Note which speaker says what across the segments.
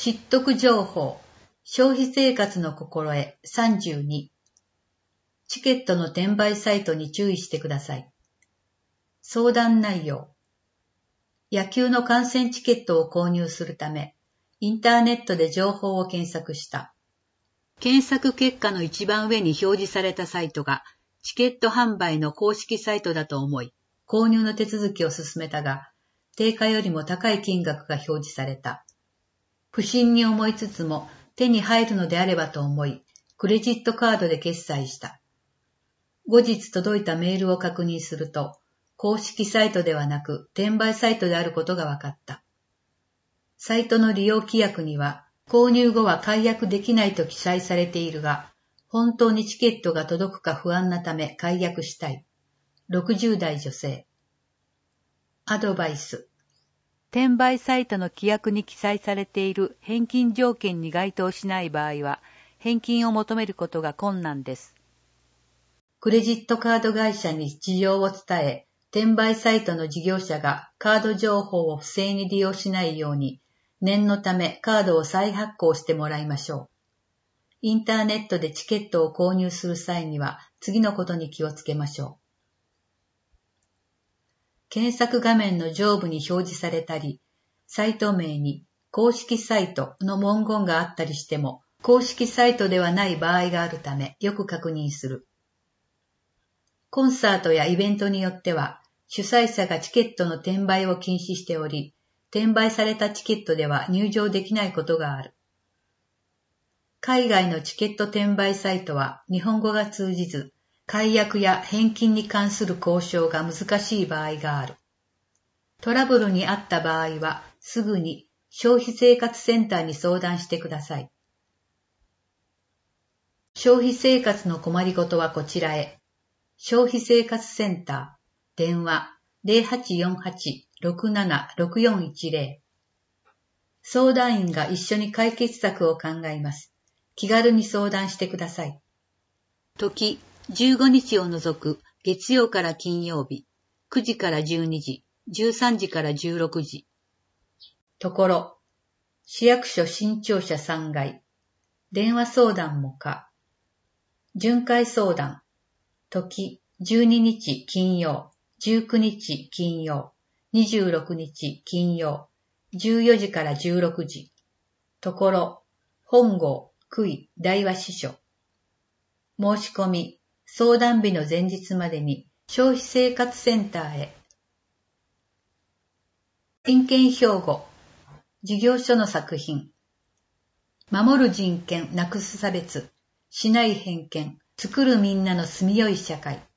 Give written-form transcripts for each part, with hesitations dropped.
Speaker 1: 知っとく情報、消費生活の心得32。チケットの転売サイトに注意してください。相談内容。野球の観戦チケットを購入するため、インターネットで情報を検索した。検索結果の一番上に表示されたサイトが、チケット販売の公式サイトだと思い、購入の手続きを進めたが、定価よりも高い金額が表示された。不審に思いつつも手に入るのであればと思い、クレジットカードで決済した。後日届いたメールを確認すると、公式サイトではなく転売サイトであることが分かった。サイトの利用規約には、購入後は解約できないと記載されているが、本当にチケットが届くか不安なため解約したい。60代女性。アドバイス。
Speaker 2: 転売サイトの規約に記載されている返金条件に該当しない場合は、返金を求めることが困難です。
Speaker 1: クレジットカード会社に事情を伝え、転売サイトの事業者がカード情報を不正に利用しないように、念のためカードを再発行してもらいましょう。インターネットでチケットを購入する際には、次のことに気をつけましょう。検索画面の上部に表示されたり、サイト名に公式サイトの文言があったりしても、公式サイトではない場合があるため、よく確認する。コンサートやイベントによっては、主催者がチケットの転売を禁止しており、転売されたチケットでは入場できないことがある。海外のチケット転売サイトは日本語が通じず、解約や返金に関する交渉が難しい場合がある。トラブルにあった場合は、すぐに消費生活センターに相談してください。消費生活の困りごとはこちらへ。消費生活センター、電話 0848-676410。相談員が一緒に解決策を考えます。気軽に相談してください。時、15日を除く月曜から金曜日、9時から12時、13時から16時。ところ、市役所新庁舎3階、電話相談も可。巡回相談、時、12日金曜、19日金曜、26日金曜、14時から16時。ところ、本郷、区井、大和支所。申し込み、相談日の前日までに消費生活センターへ。人権標語、事業所の作品。守る人権、なくす差別、しない偏見、作るみんなの住みよい社会。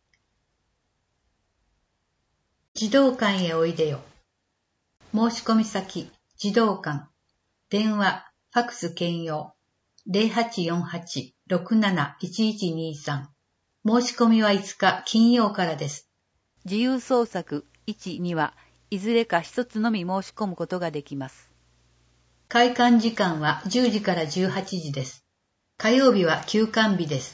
Speaker 1: 児童館へおいでよ。申し込み先、児童館。電話、ファクス兼用。0848-671123。申し込みは5日金曜からです。
Speaker 2: 自由創作1、2はいずれか一つのみ申し込むことができます。
Speaker 1: 開館時間は10時から18時です。火曜日は休館日です。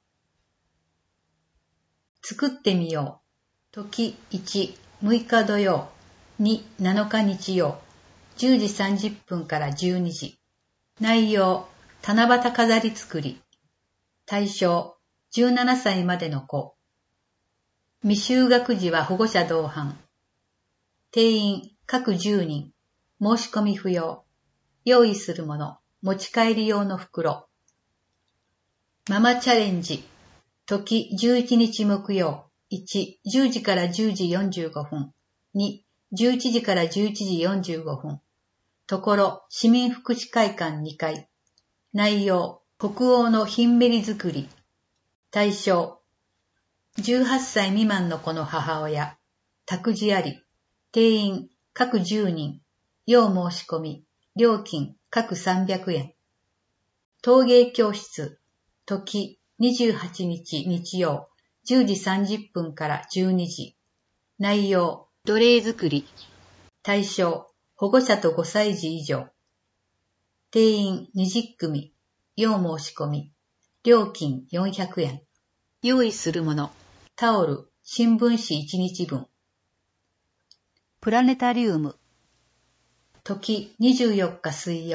Speaker 1: 作ってみよう。時1、6日土曜。2、7日日曜。10時30分から12時。内容、七夕飾り作り。対象、17歳までの子。未就学児は保護者同伴。定員、各10人。申し込み不要。用意するもの、持ち帰り用の袋。ママチャレンジ。時11日木曜。1、10時から10時45分。2、11時から11時45分。ところ、市民福祉会館2階。内容、北欧のヒンメリ作り。対象、18歳未満の子の母親。託児あり。定員、各10人。要申し込み。料金、各300円。陶芸教室。時、28日日曜。10時30分から12時。内容、奴隷作り。対象、保護者と5歳児以上。定員20組。要申し込み。料金400円。用意するもの。タオル、新聞紙1日分。
Speaker 2: プラネタリウム。
Speaker 1: 時24日水曜。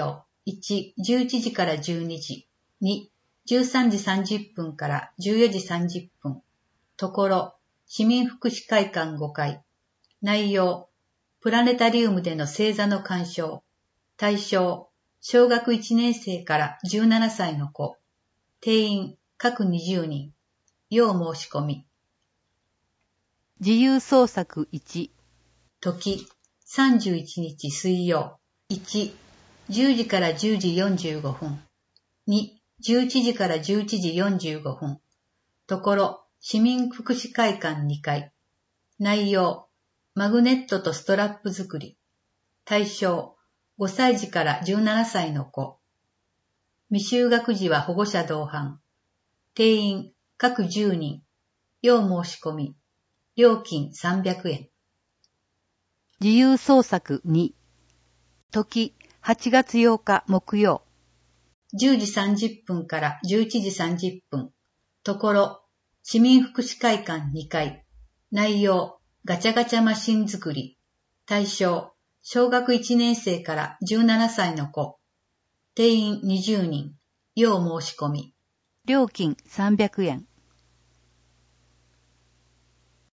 Speaker 1: 1、11時から12時。2、13時30分から14時30分。ところ、市民福祉会館5階。内容、プラネタリウムでの星座の鑑賞。対象、小学1年生から17歳の子。定員、各20人。要申し込み。
Speaker 2: 自由創作1。
Speaker 1: 時、31日水曜。1、10時から10時45分。2、11時から11時45分。ところ、市民福祉会館2階。内容、マグネットとストラップ作り。対象、5歳児から17歳の子。未就学児は保護者同伴。定員、各10人。要申し込み。料金300円。
Speaker 2: 自由創作2。時、8月8日木曜。
Speaker 1: 10時30分から11時30分。ところ、市民福祉会館2階。内容、ガチャガチャマシン作り。対象、小学1年生から17歳の子。定員20人。要申し込み。
Speaker 2: 料金300円。